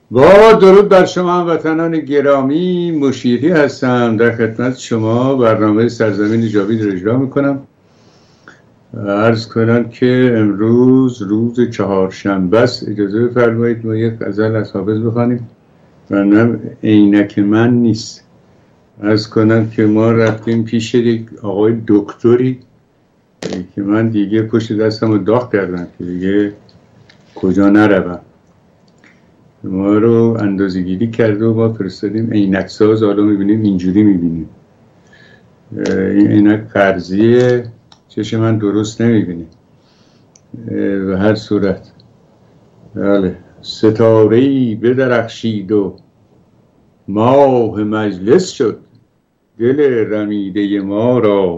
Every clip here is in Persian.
با درود بر شما هموطنان گرامی، مشیری هستم در خدمت شما. برنامه سرزمین جاوید رو اجرا میکنم. عرض کنم که امروز روز چهارشنبه است. اجازه بفرمایید ما یک غزل از حافظ بخوانیم. برنامه عینک من نیست. عرض کنم که ما رفتیم پیش یک آقای دکتری که من دیگه پشت دستم رو داغ کردم که دیگه کجا نروم. ما رو اندازه گیری کرده و ما فرستادیم عینک ساز. حالا میبینیم اینجوری میبینیم. این عینک قرضیه، چشم من درست نمیبینه. به هر صورت بله، ستاره‌ای بدرخشید و ماه مجلس شد، دل رمیده ما را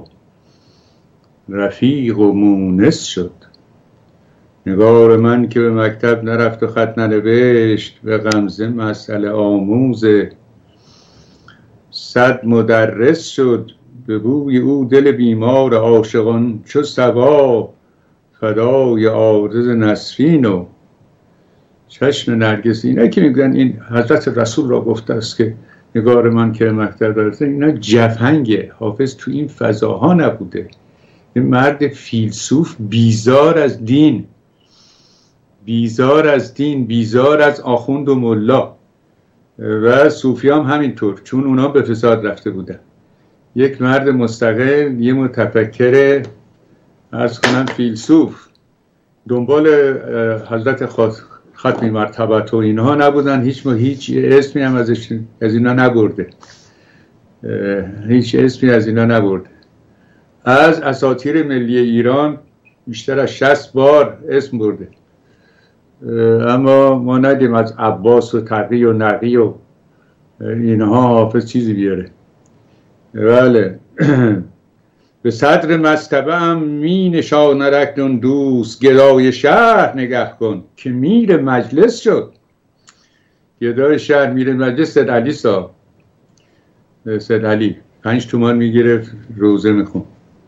رفیق و مونس شد. نگار من که به مکتب نرفت و خط ننوشت، به غمزه مسئله آموز صد مدرس شد. به بوی او دل بیمار عاشقان چو صبا فدای عارض نسرین و چشم نرگسی. اینا که میگن این حضرت رسول را گفته است که نگار من که به مکتب نرفت، اینا جفنگه. حافظ تو این فضاها نبوده. این مرد فیلسوف بیزار از دین، بیزار از دین، بیزار از آخوند و ملا و صوفی هم همینطور، چون اونا به فساد رفته بودن. یک مرد مستقل، یه متفکر عرض کنم فیلسوف، دنبال حضرت ختمی مرتبت و اینها نبودن. هیچ اسمی هم از اینا نبرده. هیچ اسمی از اینا نبرده. از اساطیر ملی ایران بیشتر از 60 بار اسم برده، اما ما ندیم از عباس و تقی و نقی و اینها حافظ چیزی بیاره. بله. به صدر مصطبه هم می نشاند اکنون دوست، گدای شهر نگه کن که میر مجلس شد. گدای شهر میر مجلس سید علی صاحب، سید علی 5 تومان میگیره روزه میخون.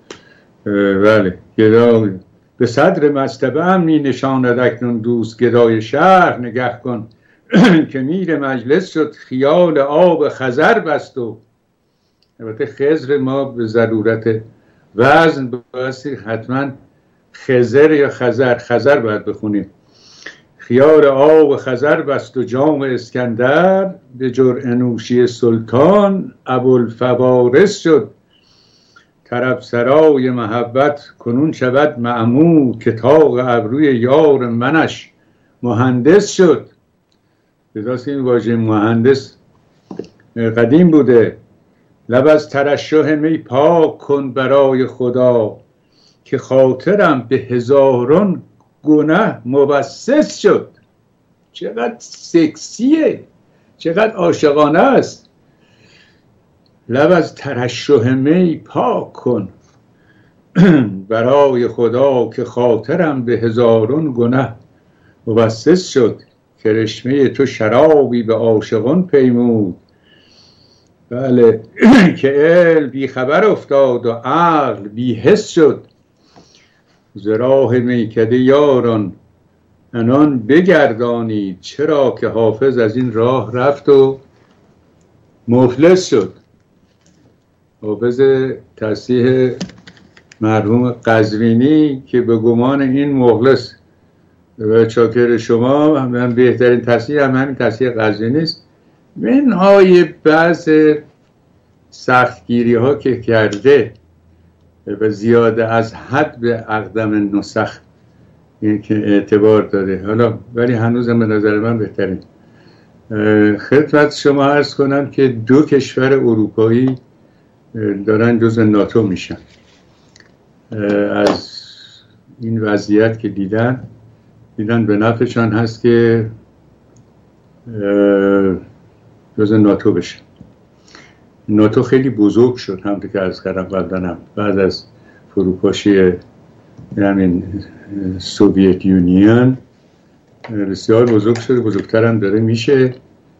بله. گدای به صدر مصطبه هم می نشاند اکنون دوست، گدای شهر نگه کن که میر مجلس شد. خیال آب خضر بست و البته خضر ما به ضرورت وزن بایستی حتما خضر یا خضر باید بخونیم. خیال آب خضر بست و جام اسکندر، به جرعه نوشی سلطان ابوالفوارس شد. طرب سرای محبت کنون شود معمور، که طاق ابروی یار منش مهندس شد. بذارست این واژه مهندس قدیم بوده. لب از ترشح می پاک کن برای خدا، که خاطرم به هزاران گناه مبسس شد. چقدر سکسیه، چقدر عاشقانه است. لب از ترشح می پاک کن برای خدا، که خاطرم به هزاران گناه مبسس شد. کرشمه تو شرابی به عاشقان پیمود، بله که علم بی خبر افتاد و عقل بی حس شد. ز راه میکده یاران انان بگردانید، چرا که حافظ از این راه رفت و مفلس شد. حافظ تصحیح مرحوم قزوینی که به گمان این مخلص و چاکر شما، من بهترین تصحیح همین تصحیح قزوینی است. منهای بعض سختگیری ها که کرده و زیاده از حد به اقدم نسخ این که اعتبار داده، حالا ولی هنوزم به نظر من بهترین. خدمت شما عرض کنم که 2 کشور اروپایی دارن جزء ناتو میشن. از این وضعیت که دیدن به نفعشان هست که جزء ناتو بشن. ناتو خیلی بزرگ شد، همونطور که عرض کردم قبلا، بعد از فروپاشی همین سوویت یونین بسیار بزرگ شده، بزرگتر هم داره میشه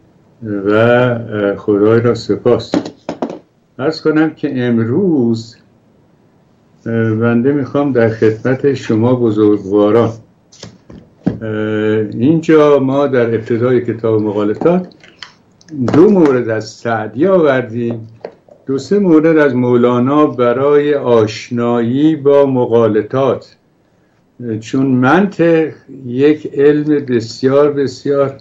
و خدای را سپاس. عرض کنم که امروز بنده میخوام در خدمت شما بزرگواران اینجا ما در ابتدای کتاب مقالطات 2 مورد از سعدی آوردیم، 2-3 مورد از مولانا برای آشنایی با مقالطات، چون منطق یک علم بسیار بسیار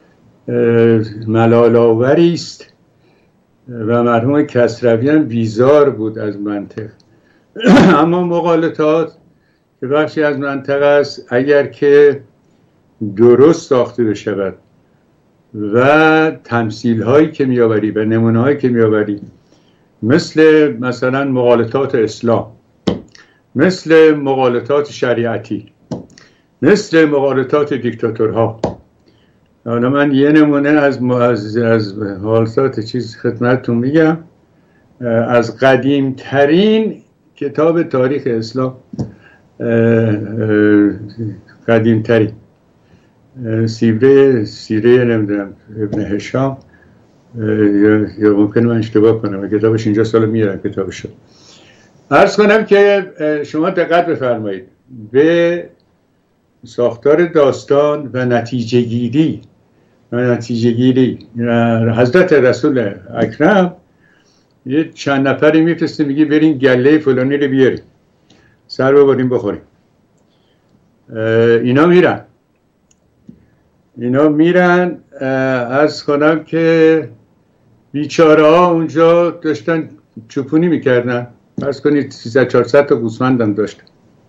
ملال‌آوری است و مرحوم کسروی هم بیزار بود از منطق. اما مقالطات که بخشی از منطق است، اگر که درست ساخته بشود و تمثیل هایی که میآوری و نمونه هایی که میآوری، مثلا مقالطات اسلام، مثل مقالطات شریعتی، مثل مقالطات دیکتاتورها. حالا من یه نمونه از مقالطات چیز خدمتتون میگم، از قدیم ترین کتاب تاریخ اسلام، قدیم ترین سیره نمیدونم ابن هشام، یا ممکنه من اشتباه کنم، کتابش اینجا سال میارم کتابشو. عرض کنم که شما دقت بفرمایید به ساختار داستان و نتیجه گیری حضرت رسول اکرم یه چند نفری میفرسته، میگه برین گله فلانی رو بیاریم، سر ببریم بخوریم. اینا میرن. عرض کنم که بیچاره ها اونجا داشتن چوپونی میکردن، عرض کنید 300-400 تا گوسفندم داشتن.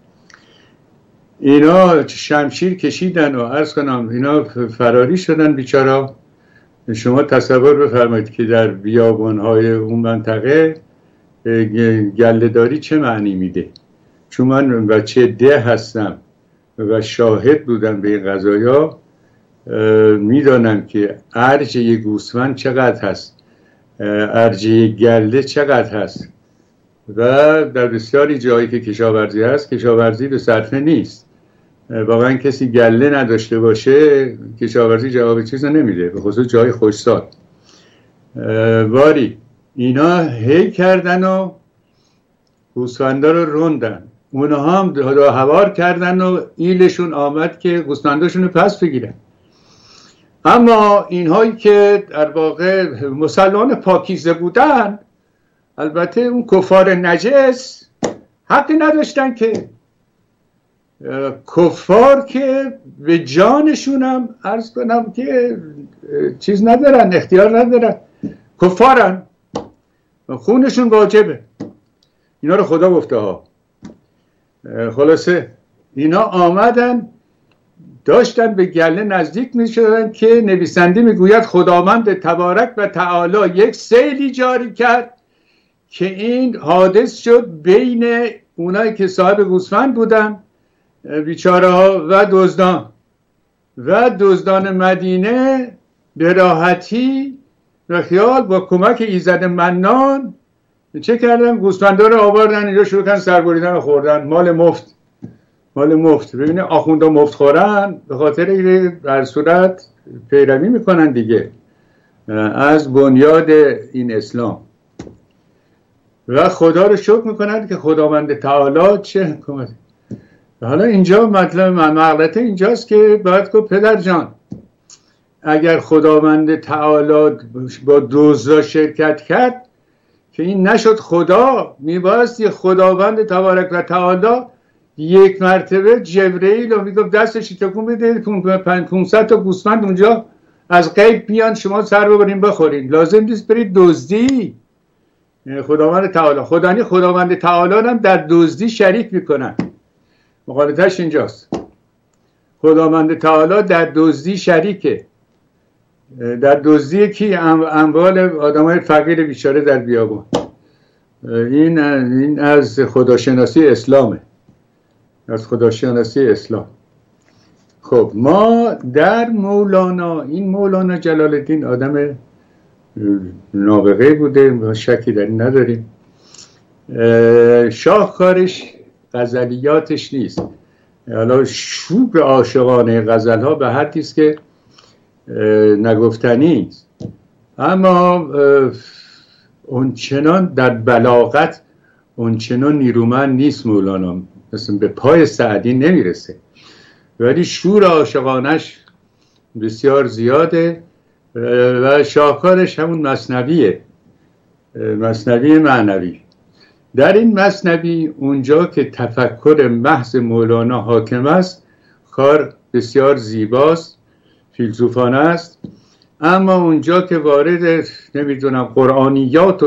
اینا شمشیر کشیدن و عرض کنم اینا فراری شدن بیچاره. شما تصور بفرمایید که در بیابان‌های اون منطقه گله‌داری چه معنی میده. چون من بچه 10 هستم و شاهد بودم به این قضایا، میدانم که ارج یک گوسفند چقدر هست، ارج یک گله چقدر هست. و در بسیاری جایی که کشاورزی هست، کشاورزی به صرفه نیست. واقعا کسی گله نداشته باشه کشاورزی جواب چیز نمیده، به خصوص جای خوشسال. واری اینا هی کردن و گوسفندا رو روندن، اونها هم هوار کردن و ایلشون آمد که گوسفنداشون رو پس بگیرن. اما اینهایی که در واقع مسلمان پاکیزه بودن، البته اون کفار نجس حقی نداشتن، که کفار که به جانشون هم عرض کنم که چیز ندارن، اختیار ندارن، کفارن، خونشون واجبه. اینا رو خدا گفته ها. خلاصه اینا آمدن داشتن به گله نزدیک می شدن که نویسنده میگوید خداوند تبارک و تعالی یک سیلی جاری کرد که این حادث شد بین اونایی که صاحب گوسفند بودن بیچاره ها و دزدان مدینه به راحتی و خیال با کمک ایزد منان چه کردن؟ گوسفندا رو آوردن اینجا، شروع کردن سربریدن و خوردن. مال مفت. ببینید آخوندا مفت خورن به خاطر اینکه در صورت پیروی میکنن دیگه از بنیاد این اسلام و خدا رو شکر میکنن که خداوند تعالی چه حکمت. حالا اینجا مطلب مغلطه اینجاست که باید گفت پدر جان، اگر خداوند تعالی با دزدا شرکت کرد که این نشد خدا، میبایستی خداوند تبارک و تعالی یک مرتبه جبرئیل رو میگفت دستش تکون بده 500 تا گوسفند اونجا از غیب بیان شما سر ببرین بخورین، لازم نیست برید دزدی. خداوند تعالی هم در دزدی شریک میکنن. مقالطه‌اش اینجاست. خداوند تعالی در دزدی شریکه، در دزدی کی؟ اموال آدمای فقیر بیچاره در بیابان. این از خداشناسی اسلامه، از خداشناسی اسلام. خب ما در مولانا، این مولانا جلال الدین آدم نابغه بوده، شکی در این نداریم. شاهکارش غزلیاتش نیست. حالا شوق عاشقانه غزل ها به حدی است که نگفتنی است، اما اونچنان در بلاغت اونچنان نیرومند نیست مولانا، مثلا به پای سعدی نمیرسه. ولی شور عاشقانش بسیار زیاده و شاهکارش همون مثنویه، مثنوی معنوی. در این مثنوی اونجا که تفکر محض مولانا حاکم است، کار بسیار زیباست، فیلسوفانه است. اما اونجا که وارد نمیدونم قرآنیات و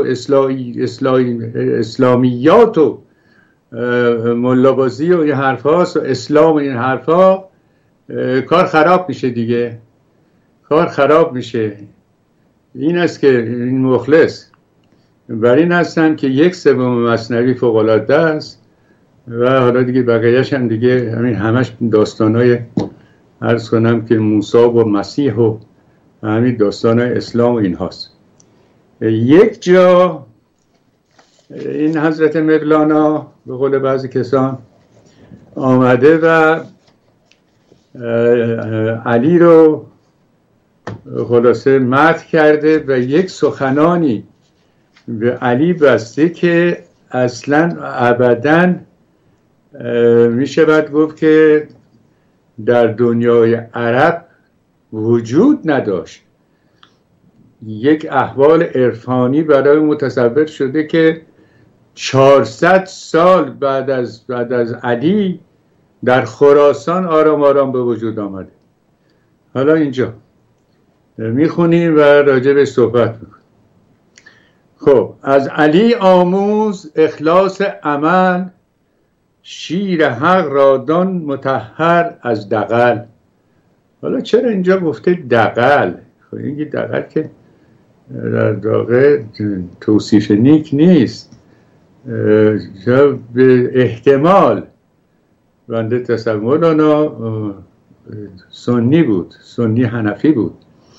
اسلامیات و ملابازی و این حرف هاست و اسلام و این حرف ها، کار خراب میشه دیگه، کار خراب میشه. این است که این مخلص بر این هستن که 1/3 مثنوی فوق‌العاده است و حالا دیگه بقیه‌اش هم دیگه همش داستانای عرض کنم که موسی و مسیح و همین داستانای اسلام و این هاست. یک جا این حضرت مولانا به قول بعضی کسان آمده و علی رو خلاصه مدح کرده و یک سخنانی به علی بسته که اصلا ابداً میشه باید گفت که در دنیای عرب وجود نداشت. یک احوال عرفانی برای متصور شده که 400 سال بعد از علی در خراسان آرام آرام به وجود آمده. حالا اینجا میخونیم و راجع به صحبت میکنیم. خب، از علی آموز اخلاص عمل، شیر حق را دان مطهر از دغل. حالا چرا اینجا گفته دغل؟ خب این دغل که در واقع توصیف نیک نیست، به احتمال بنده تصور مولانا سنی بود، سنی حنفی بود،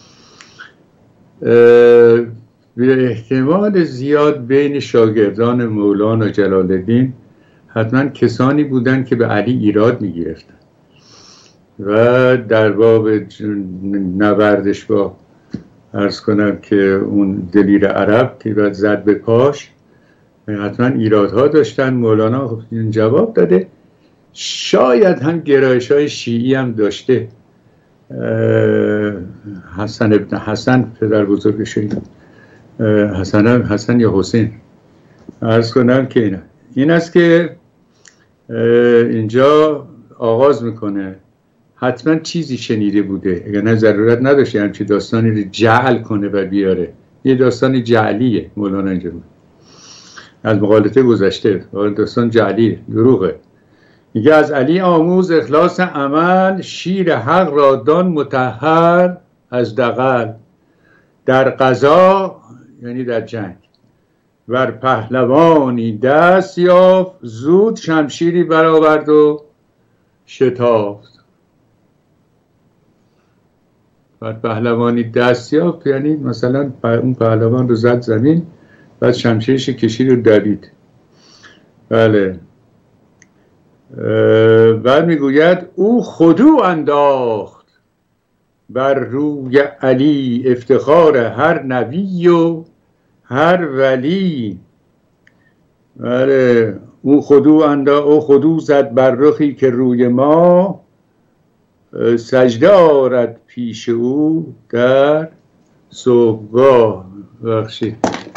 به احتمال زیاد بین شاگردان مولانا جلال الدین حتما کسانی بودند که به علی ایراد می‌گرفتند و در باب نبردش با عرض کنم که اون دلیر عرب که بعد زد به پاش حتما ایرادها داشتن. مولانا جواب داده. شاید هم گرایش‌های شیعی هم داشته. حسن ابن حسن پدر بزرگش حسن یا حسین، عرض کنم که این است که اینجا آغاز میکنه. حتما چیزی شنیده بوده، اگر نه ضرورت نداشته همچی داستانی رو جعل کنه و بیاره. یه داستان جعلیه مولانا اینجا بود، از مقالطه گذشته، داستان جعلی دروغه. میگه از علی آموز اخلاص عمل، شیر حق را دان مطهر از دغل. در قضا یعنی در جنگ، ور پهلوانی دست یافت، زود شمشیری برآورد و شتافت. ور پهلوانی دست یافت یعنی مثلا اون پهلوان رو زد زمین، بعد شمشیرش کشید و دوید. بله. بعد میگوید او خدو انداخت بر روی علی، افتخار هر نبی و هر ولی. بله. او خدو زد بر رخی که روی ما، سجده آرد پیش او در صبحگاه. بخشید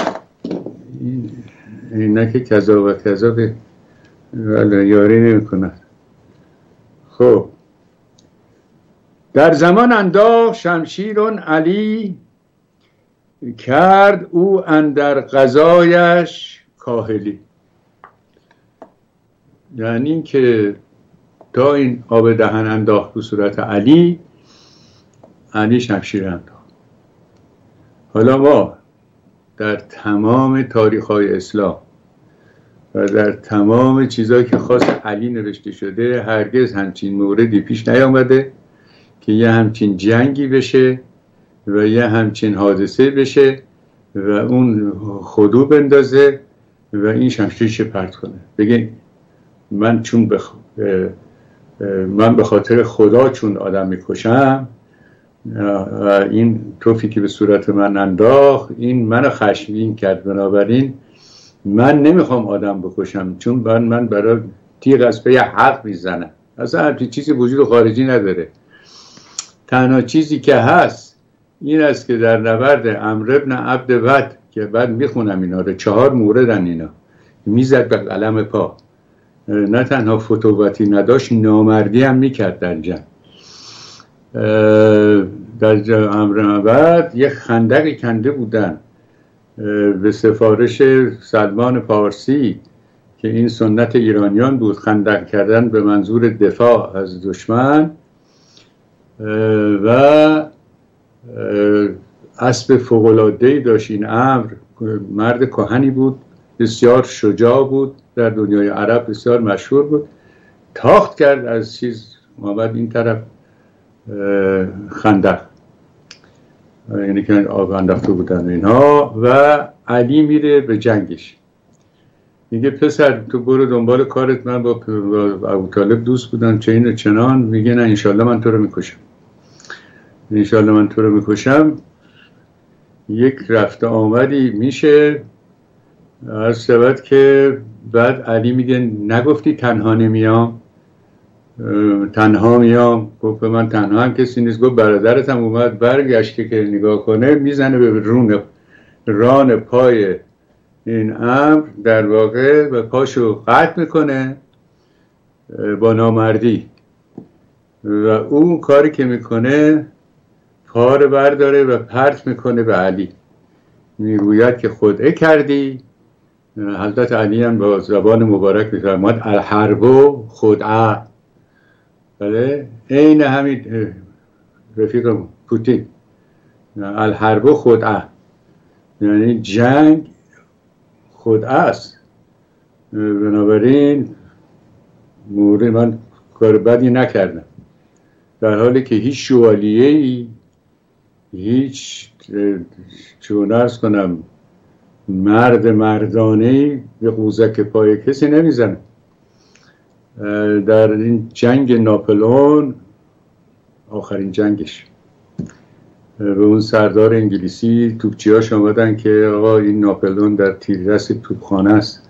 اینه که کذا و کذا به یاری نمی کند. خب، در زمان انداخت شمشیرون علی، کرد او اندر قضایش کاهلی. یعنی که تا این آب دهن انداخت به صورت علی شمشیر انداخت. حالا ما در تمام تاریخ‌های اسلام و در تمام چیزایی که خاص علی نوشته شده هرگز همچین موردی پیش نیامده که یه همچین جنگی بشه و یه همچین حادثه بشه و اون خدو بندازه و این شمشیرش پرت کنه، بگه من به خاطر خدا چون آدم میکشم، این توفی که به صورت من انداخت این منو خشمگین کرد، بنابراین من نمیخوام آدم بکشم چون من برای تیغ از پی حق میزنم. اصلا همچین چیزی وجود خارجی نداره. تنها چیزی که هست این است که در نبرد عمرو بن عبد ود که بعد میخونم اینا رو، 4 موردن اینا، میزد به قلم پا، نه تنها فتووتی نداشت، نامردی هم میکرد در جنگ. در عمرو بن عبد یه خندقی کنده بودن به سفارش سلمان پارسی که این سنت ایرانیان بود، خندق کردن به منظور دفاع از دشمن، و اسب فوق‌العاده‌ای داشت این عمرو. مرد کهنی بود، بسیار شجاع بود، در دنیای عرب بسیار مشهور بود. تاخت کرد از چیز، آمد این طرف خندق، یعنی که آب انداخته بودن اینها، و علی میره به جنگش، میگه پسر تو برو دنبال کارت، من با ابوطالب دوست بودم چه این و چنان. میگه نه انشالله من تو رو میکشم، انشالله من تو رو میکشم. یک رفته آمدی میشه، از شود که بعد علی میگه نگفتی تنها نمیام؟ تنها میام. گفت من تنها هم کسی نیست. گفت برادرت هم اومد. برگشته که نگاه کنه، میزنه به ران پای این عمرو در واقع، و پاشو قطع میکنه با نامردی. و اون کاری که میکنه، پا رو برداره و پرت میکنه به علی، میگوید که خدعه کردی. حضرت علی هم با زبان مبارک میفرماد الحرب خدعه. بله، این همین رفیق پوتین، الحرب خدعه، یعنی جنگ خدعه است. بنابراین مورد من کار بدی نکردم، در حالی که هیچ شوالیه‌ای، هیچ چون ارز کنم مرد مردانه‌ای به قوزک پای کسی نمیزنه. در این جنگ ناپلئون، آخرین جنگش، به اون سردار انگلیسی توپچی‌هاش آمدن که آقا این ناپلئون در تیررس توپخانه است،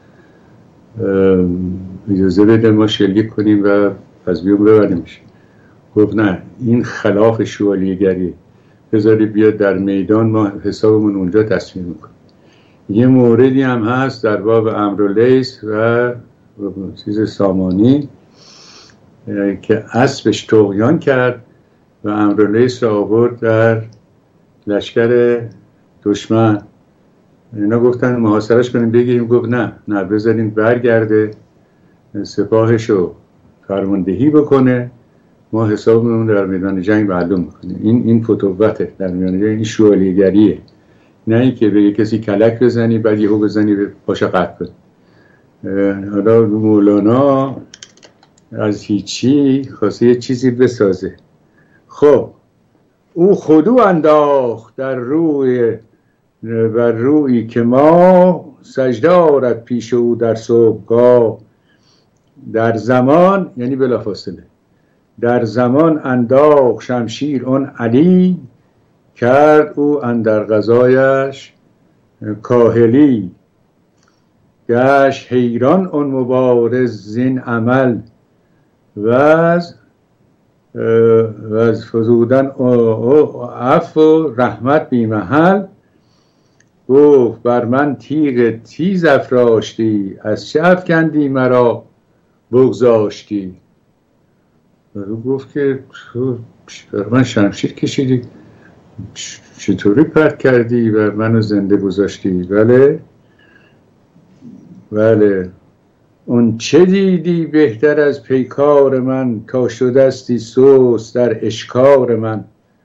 اجازه بده ما شلیک کنیم و از بیرون ببریمش. گفت نه، این خلاف شوالیه‌گریه، بذاری بیاد در میدان، ما حسابمون اونجا تصمیم میکنیم. یه موردی هم هست در باب امراللیث و چیز سامانی که اسبش طغیان کرد و امراللیث را آورد در لشکر دشمن. اینا گفتن محاصرش کنیم بگیریم. گفت نه بذارین برگرده، سپاهشو فرماندهی بکنه، ما حسابمون در میدان جنگ معلوم میکنیم. این فتوته در میدان جنگ، این شوالیه‌گریه، نه اینکه به کسی کلک بزنی بعد یهو بزنی پاشو قطع کنی. حالا مولانا از هیچی خواسته یه چیزی بسازه. خب او خودو انداخت در روی که ما، سجده آرد پیش او در صبحگاه. در زمان یعنی بلافاصله، در زمان انداخت شمشیر اون علی، کرد او اندر غزایش کاهلی. گشت حیران اون مبارز زین عمل، و از فزودن عفو و رحمت بی محل. گفت بر من تیغ تیز افراشتی، از چه افکندی مرا بگذاشتی. گفت که تو بر من شمشیر کشیدی، چطوری پرت کردی و منو زنده گذاشتی؟ بله اون چه دیدی بهتر از پیکار من، تا شدستی سوس در اشکار من.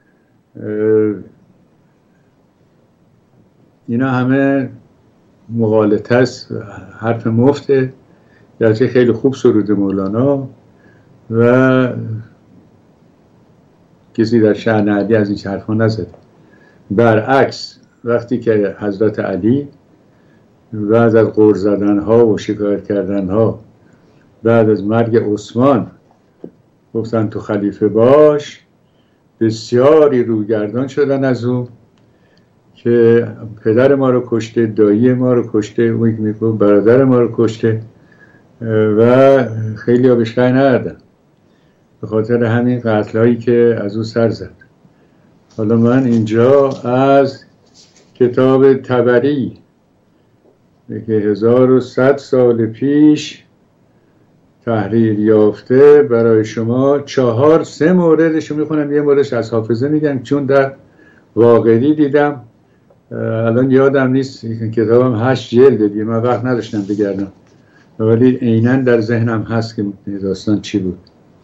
اینا همه مغالطه است، حرف مفته، گرچه خیلی خوب سروده مولانا و کسی در شأن علی از این حرفا نزد. برعکس وقتی که حضرت علی بعد از غر زدنها و شکایت کردنها بعد از مرگ عثمان گفتن تو خلیفه باش، بسیاری روگردان شدن از او که پدر ما رو کشته، دایی ما رو کشته، اون میگه برادر ما رو کشته، و خیلی ها بهش رای ندادن. به خاطر همین قتل‌هایی که از او سر زد. حالا من اینجا از کتاب طبری که 1100 سال پیش تحریر یافته برای شما 3 موردش رو میخونم، یه موردش از حافظه میگم چون در واقعی دیدم، الان یادم نیست، کتابم 8 جلد دیگه، من وقت نداشتم بگردم، ولی عیناً در ذهنم هست که داستان چی بود.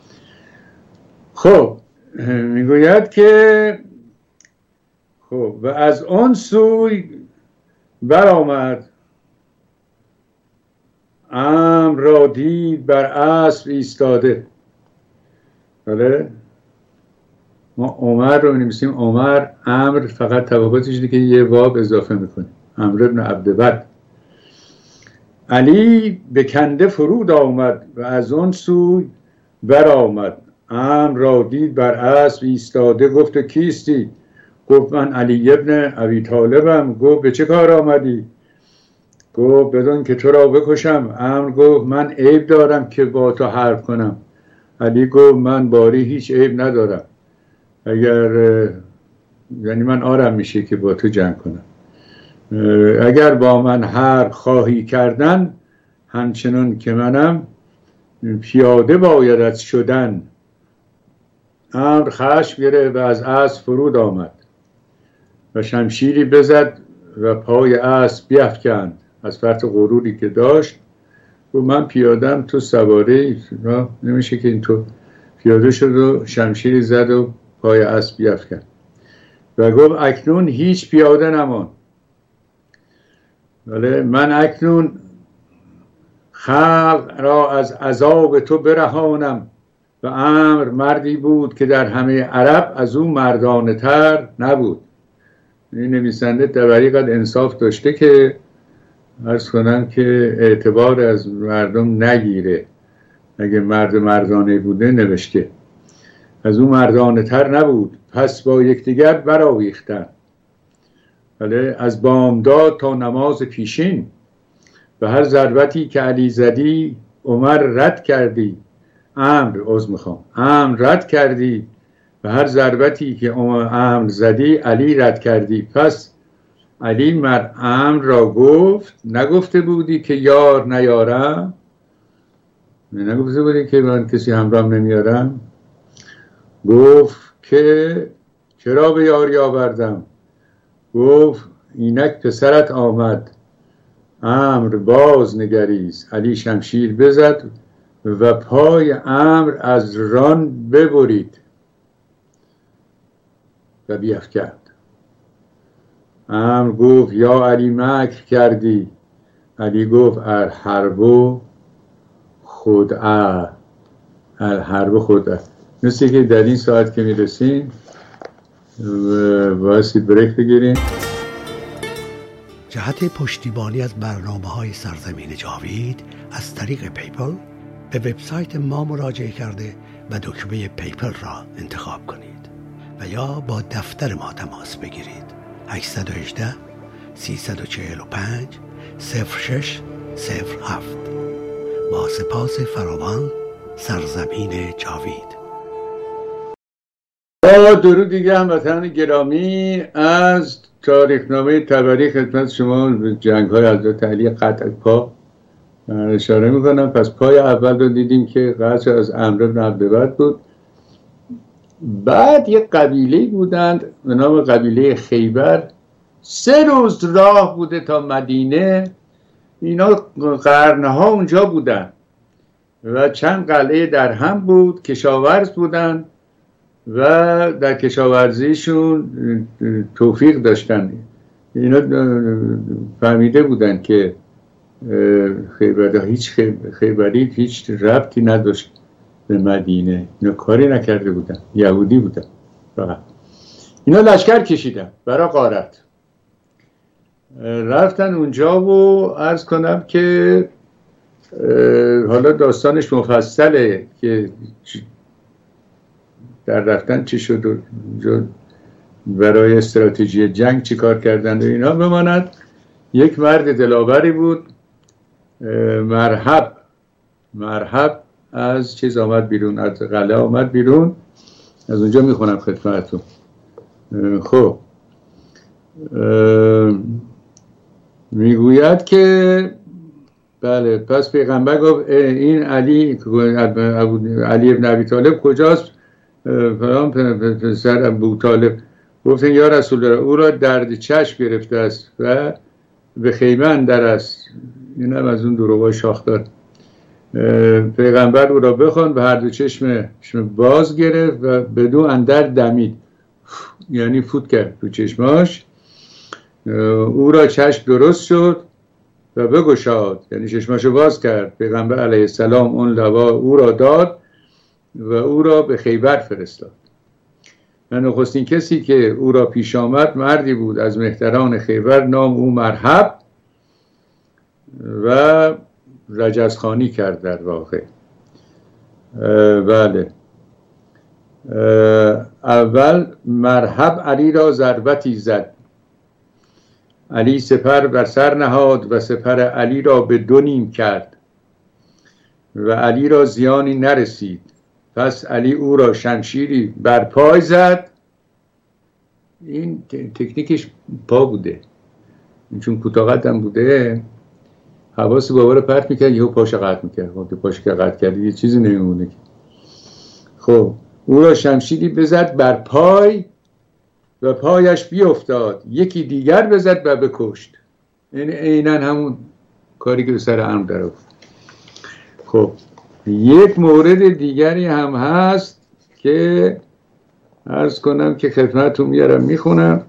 خب میگوید که خب و از آن سوی برآمد، امر را دید بر اسب ایستاده. بله ما عمر رو می‌نویسیم عمر، امر فقط تفاوتش اینه که یه واو اضافه میکنیم، امر ابن عبدبد. علی به کنده فرود آمد و از آن سوی برآمد، امر را دید بر اسب ایستاده. گفت کیستی؟ گفت من علی ابن ابی طالبم. گفت به چه کار آمدی؟ گفت بدون که تو را بکشم. امر گفت من عیب دارم که با تو حرف کنم. علی گفت من باری هیچ عیب ندارم، یعنی من آرم میشه که با تو جنگ کنم. اگر با من حرب خواهی کردن، همچنان که منم پیاده باید شدن. امر خشم گرفت و از اسب فرود آمد و شمشیری بزد و پای اسب بیفکند. از فرط غروری که داشت گفت من پیادم، تو سواره، نمیشه که این تو پیاده شد و شمشیری زد و پای اسب بیفکند و گفت اکنون هیچ پیاده نمان. ولی من اکنون خلق را از عذاب تو برهانم. و امر مردی بود که در همه عرب از او مردانه تر نبود. این نویسنده طبری قد انصاف داشته که عرض کنم که اعتبار از مردم نگیره. اگه مردانه بوده نوشته از او مردانه تر نبود. پس با یکدیگر برآویختند، ولی از بامداد تا نماز پیشین. و هر ضربتی که علی زدی عمر رد کردی. امر رد کردی و هر ضربتی که امر زدی علی رد کردی. پس علی امر را گفت نگفته بودی که یار نیارم؟ نگفته بودی که من کسی همراهم نمیارم؟ گفت که چرا به یاری آوردم؟ گفت اینک پسرت آمد. امر باز نگریست. علی شمشیر بزد و پای امر از ران ببرید و بیفکند. امر گفت یا علی مکر کردی. علی گفت الحرب خدعه. مثل که در این ساعت که میرسیم بایستی بریک بگیریم. جهت پشتیبانی از برنامه‌های سرزمین جاوید از طریق پیپل به وبسایت ما مراجعه کرده و دکمه پیپل را انتخاب کنید و یا با دفتر ما تماس بگیرید. 818 345 0607. با سپاس فراوان، سرزمین جاوید. درود دیگه هموطنان گرامی، از تاریخنامه طبری خدمت شما به جنگ‌های حضرت علی قطع پا اشاره میکنم. پس پای اول رو دیدیم که قطع از امر بن عبدبد بود. بعد یک قبیله بودند به نام قبیله خیبر. 3 روز راه بوده تا مدینه. اینا قرنها اونجا بودن و چند قلعه در هم بود، کشاورز بودن و در کشاورزیشون توفیق داشتن. اینا فهمیده بودن که خیبری هیچ ربطی نداشت به مدینه. اینا کاری نکرده بودن، یهودی بودن فقط. اینا لشکر کشیدن برای غارت، رفتن اونجا و عرض کنم که حالا داستانش مفصله که در رفتن چی شد و برای استراتژی جنگ چی کار کردن و اینا. بماند یک مرد دلاوری بود، مرحب از چیز آمد بیرون، از قلعه آمد بیرون. از اونجا میخونم خدمتتون. خب میگوید که بله، پس پیغمبر گفت این علی ابن ابی طالب کجاست؟ فرام پسر ابو طالب گفتن یا رسول الله او را درد چشم گرفته است و به خیمه اندر است. این هم از اون دروغای شاخدار. پیغمبر او را بخوان و هر دو چشم باز گرفت و بدو اندر دمید، یعنی فوت کرد تو چشماش. او را چشم درست شد و بگشاد، یعنی چشماشو باز کرد. پیغمبر علیه السلام اون لوا او را داد و او را به خیبر فرستاد. و نخستین کسی که او را پیش آمد مردی بود از مهتران خیبر، نام او مرحب، و رجزخانی کرد در واقع. بله، اول مرحب علی را ضربتی زد. علی سپر بر سر نهاد و سپر علی را به دو نیم کرد و علی را زیانی نرسید. پس علی او را شمشیری بر پای زد. این تکنیکش پا بوده، چون کوتاه قدم بوده، حواس بابا رو پرت میکرد، یهو پاشو قطع میکرد. وقتی پاشو که قطع کردی یه چیزی نمیمونه. خب او را شمشیری بزد بر پای و پایش بیفتاد. یکی دیگر بزد و بکشت. این عیناً همون کاری که به سر عمرو در آورد. خب یک مورد دیگری هم هست که عرض کنم که خدمتتون میارم میخونم.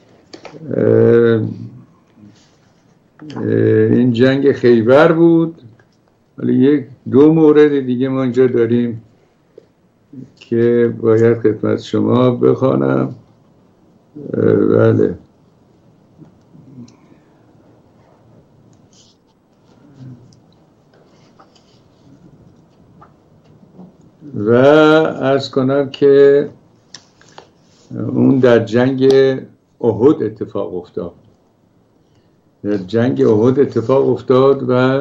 این جنگ خیبر بود. ولی یک دو مورد دیگه ما اینجا داریم که باید خدمت شما بخوانم. بله، و عرض کنم که اون در جنگ احد اتفاق افتاد. در جنگ احد اتفاق افتاد و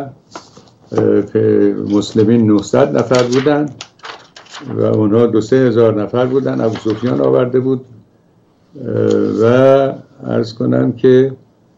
مسلمین 900 نفر بودن و اونها 2-3 هزار نفر بودن. ابو سفیان آورده بود و عرض کنم که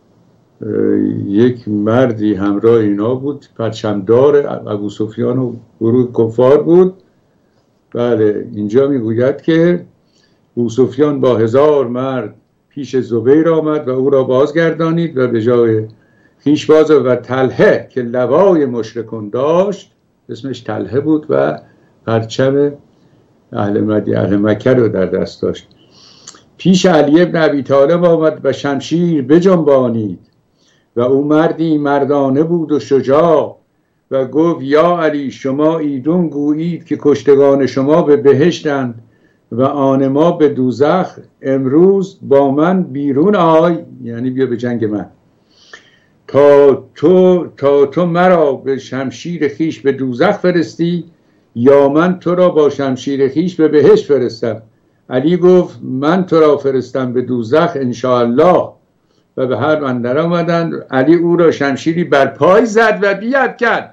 یک مردی همراه اینا بود، پرچمدار ابو سفیان و گروه کفار بود. بله، اینجا میگوید که ابو سفیان با 1000 مرد پیش زبیر آمد و او را بازگردانید و به جای خویش باز و طلحه که لوای مشرکان داشت، اسمش طلحه بود و پرچم اهل مکه رو در دست داشت، پیش علی ابن ابی طالب آمد و شمشیر بجنبانید و او مردی مردانه بود و شجاع و گفت یا علی شما ایدون گویید که کشتگان شما به بهشتند و آن ما به دوزخ. امروز با من بیرون آی، یعنی بیا به جنگ من، تا تو مرا به شمشیر خیش به دوزخ فرستی یا من تو را با شمشیر خیش به بهشت فرستم. علی گفت من تو را فرستم به دوزخ انشاءالله. و به هر اندر آمدند. علی او را شمشیری بر پای زد و بیعت کرد،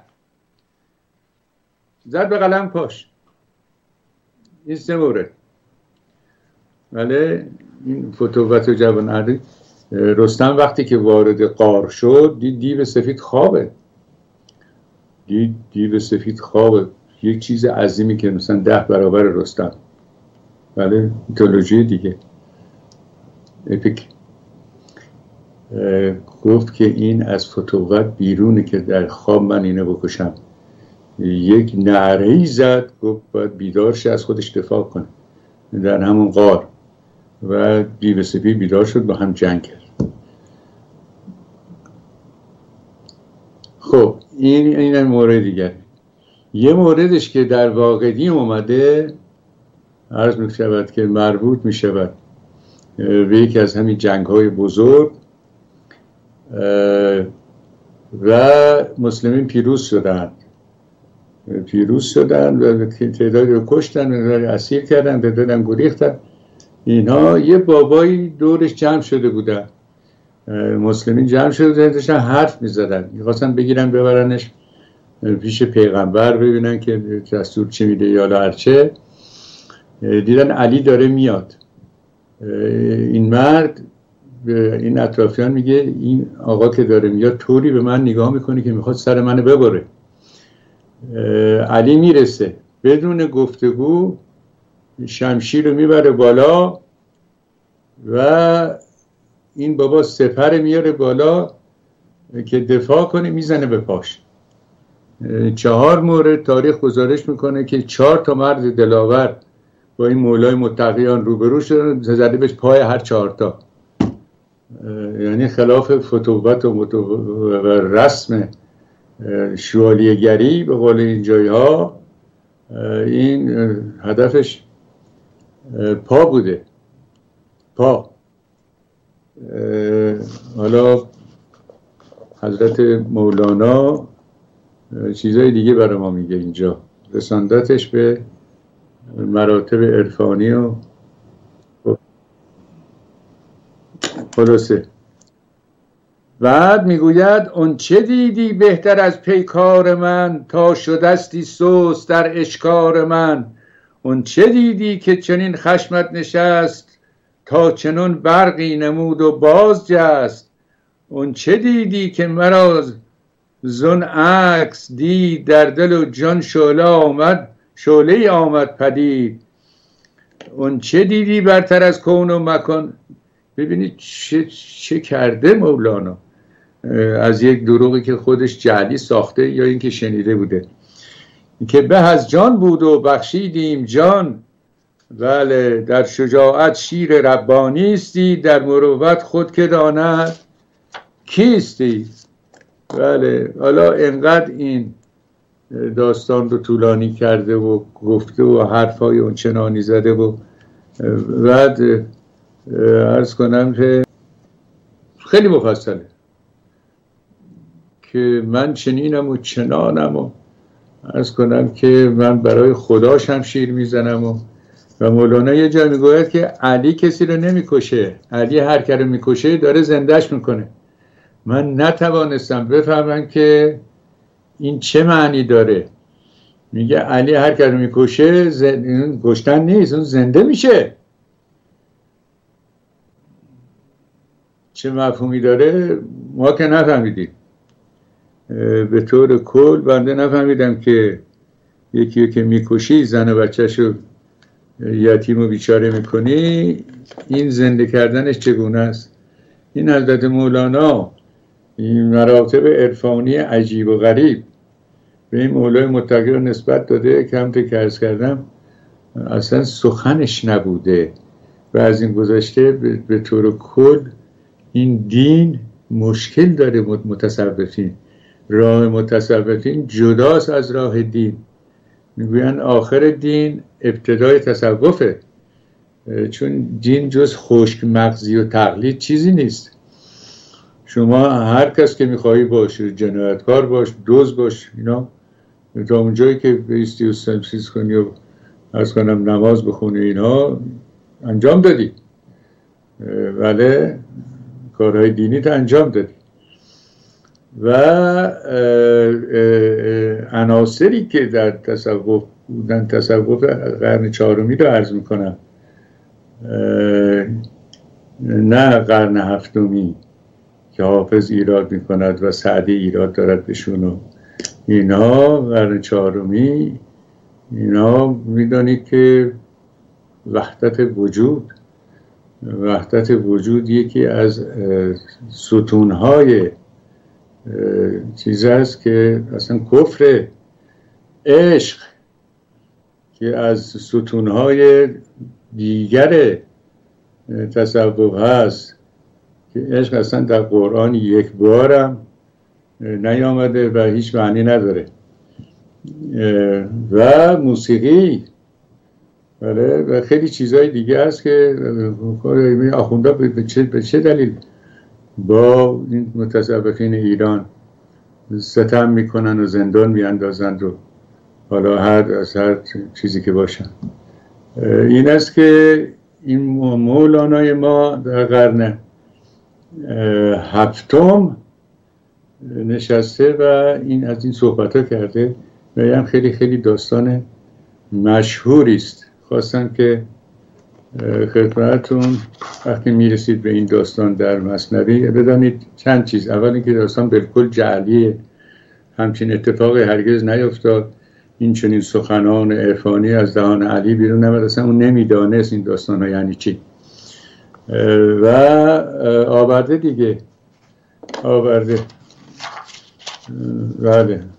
زد به قلم پاش. این 3 مورد. بله، این فتوت و جوانمردی. رستم وقتی که وارد غار شد دید دیو سفید خوابه. یک چیز عظیمی که مثلا 10 برابر رستم. بله، میتولوژی دیگه اپیک. گفت که این از فتوت بیرونه که در خواب من اینو بکشم. یک نعره‌ای زد، گفت باید بیدار شه، از خودش دفاع کنه در همون غار. و دیو سفید بیدار شد، با هم جنگ کرد. خب این مورد دیگر. یه موردش که در واقعی اومده عرض می شود که مربوط می شود به یکی از همین جنگ های بزرگ و مسلمین پیروز شدند و تعدادی رو کشتن و اسیر کردن، تعدادی گریختن. اینها یه بابایی دورش جمع شده بودن، مسلمین جمع شده بودن، داشتن حرف می زدن، میخواستن بگیرن ببرنش پیش پیغمبر ببینن که دستور چی میده یا هرچه. دیدن علی داره میاد. این مرد به این اطرافیان میگه این آقا که داره میاد طوری به من نگاه میکنه که میخواد سر منو ببره. علی میرسه بدون گفتگو شمشیر رو میبره بالا و این بابا سپر میاره بالا که دفاع کنه، میزنه به پاش. 4 مورد تاریخ گزارش میکنه که 4 تا مرد دلاور با این مولای متقیان روبرو شدن، زده بهش پای هر 4 تا. یعنی خلاف فتوت و رسم شوالیه‌گری به قول این جایها، این هدفش پا بوده. پا. حالا حضرت مولانا چیزای دیگه برای ما میگه اینجا، رساندتش به مراتب عرفانی و خلاصه. بعد میگوید اون چه دیدی بهتر از پیکار من، تا شدستی سوس در اشکار من. اون چه دیدی که چنین خشمت نشست، تا چنون برقی نمود و باز جست. اون چه دیدی که مرا زن عکس دید، در دل و جان شعله آمد پدید. اون چه دیدی برتر از کون و مکان. ببینید چه کرده مولانا از یک دروغی که خودش جعلی ساخته یا اینکه شنیده بوده، که به از جان بود و بخشیدیم جان. بله، در شجاعت شیر ربانی استی، در مروت خود که داند کیستی. بله، حالا انقدر این داستان رو طولانی کرده و گفته و حرفای اون چنانی زده و بعد عرض کنم که خیلی مفصله که من چنینم و چنانم و عرض کنم که من برای خدا شمشیر میزنم و مولانا یه جا میگوید که علی کسی رو نمیکشه، علی هر کی رو میکشه داره زندهش میکنه. من نتوانستم بفهمم که این چه معنی داره. میگه علی هر کی رو میکشه کشتن نیست، اون زنده میشه. چه مفهومی داره ما که نفهمیدیم. به طور کل بنده نفهمیدم که یکی که میکشی زن و بچه‌شو یتیم و بیچاره میکنی، این زنده کردنش چگونه است. این حضرت مولانا این مراتب عرفانی عجیب و غریب به این مولای متقی رو نسبت داده که هم که عرض کردم اصلا سخنش نبوده. و از این گذشته به طور کل این دین مشکل داره. متصوفین، راه متصوفین جداست از راه دین. میگوین آخر دین ابتدای تصوفه، چون دین جز خشک مغزی و تقلید چیزی نیست. شما هر کس که میخوایی باش، جنایتکار باش، دزد باش، اینا تا اونجایی که بیستی و سمسیز کنی و از کنم نماز بخونی اینا انجام دادی، بله کارهای دینی تا انجام دادی. و عناصری که در تصوف بودن، تصوف قرن 4 رو عرض میکنم، نه قرن 7 که حافظ ایراد میکند و سعدی ایراد دارد بهشون و اینا. قرن 4 اینا میدانید که وحدت وجود یکی از ستونهای چیز است که اصلا کفر. عشق که از ستونهای دیگر تصوف هست، که عشق اصلا در قرآن یک بارم نیامده و هیچ معنی نداره. و موسیقی، بله، و خیلی چیزهای دیگه هست که آخونده به چه دلیل با این متصوفین ایران ستم میکنن و زندان میاندازند و حالا هر چیزی که باشن. این است که این مولانای ما در قرن 7 نشسته و از این صحبت ها کرده و هم خیلی خیلی داستان مشهوری است. خواستم که خدمتتون وقتی میرسید به این داستان در مثنوی بدانید چند چیز. اول اینکه داستان بالکل جعلیه، همچین اتفاقی هرگز نیفتاد، این چنین سخنان عرفانی از دهان علی بیرون نمیاد، اصلا اون نمیدانست این داستان ها یعنی چی. و آورده دیگه، آورده بله